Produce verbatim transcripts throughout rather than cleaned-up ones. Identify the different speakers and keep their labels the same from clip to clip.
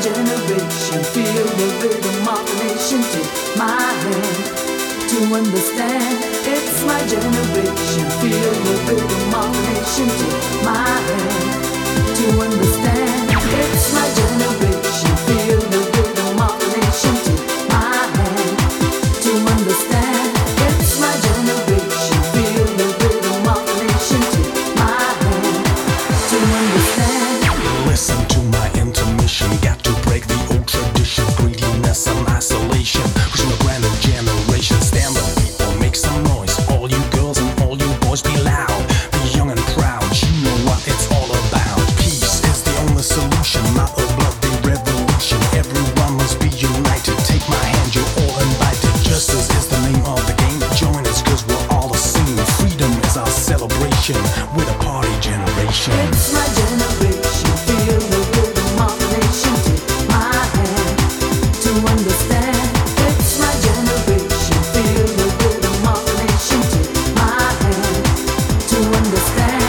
Speaker 1: generation. Feel the rhythm of the nation. Take my hand to understand. It's my generation. Feel the rhythm of the nation. Take my hand to understand. It's my generation. Feel the rhythm of the nation. Take my hand to understand. It's my generation. Feel the rhythm of the nation. Take my hand to understand.
Speaker 2: Listen to my intermission. Got to break the old tradition. Greediness and isolation. Pushing a brand new generation. Stand up, people, make some noise. All you girls and all you boys, be loud. Be young and proud. You know what it's all about. Peace is the only solution, not a bloody revolution. Everyone must be united. Take my hand, you're all invited. Justice is the name of the game. Join us, cause we're all the same. Freedom is our celebration. We're the party generation.
Speaker 1: It's my generation. Feel the rhythm of the nation. Take my hand to understand. It's my generation. Feel the rhythm of the nation. Take my hand to understand.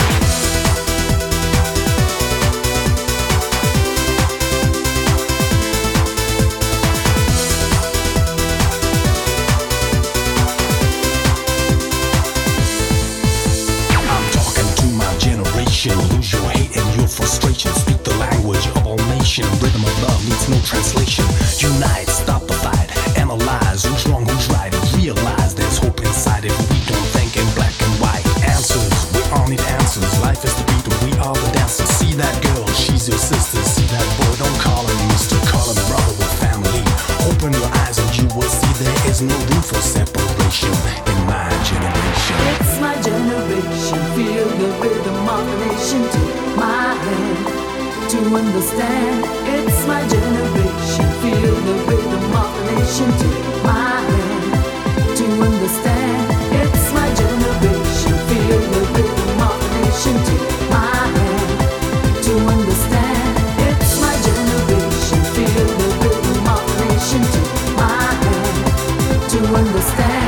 Speaker 2: I'm talking to my generation. Lose your hate and your frustration. Speak the language of all nations. Rhythm of love needs no translation. Unite, stop the fight. Analyze who's wrong, who's right. Realize there's hope inside if we don't think in black and white. Answers, we all need answers. Life is the beat and we are the dancers. See that girl, she's your sister. See that boy, don't call him mister. Call him brother with family. Open your eyes and you will see there is no room for separation in my generation.
Speaker 1: It's my generation. Feel the rhythm of the nation. Take my hand to understand. It's my generation. Feel the rhythm of the nation. Take my hand to understand. It's my generation. Feel the rhythm of the nation. Take my hand to understand. It's my generation. Feel the rhythm of the nation. Take my hand to understand.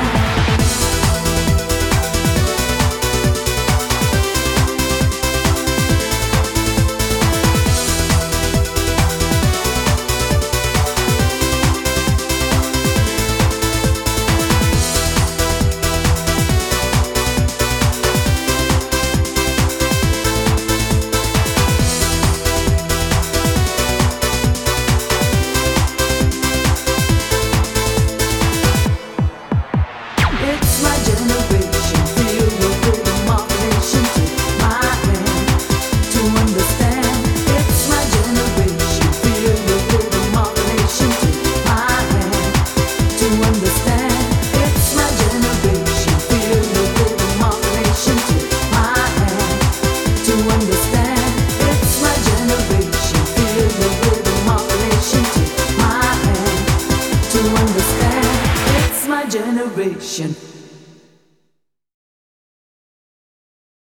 Speaker 1: It's my generation. Feel the rhythm of the nation. Take my hand to understand. It's my generation. Feel the rhythm of the nation. Take my hand to understand. It's my generation. Feel the rhythm of the nation. Take my hand to understand. It's my generation. Feel the rhythm of the nation. Take my hand to understand. It's my generation.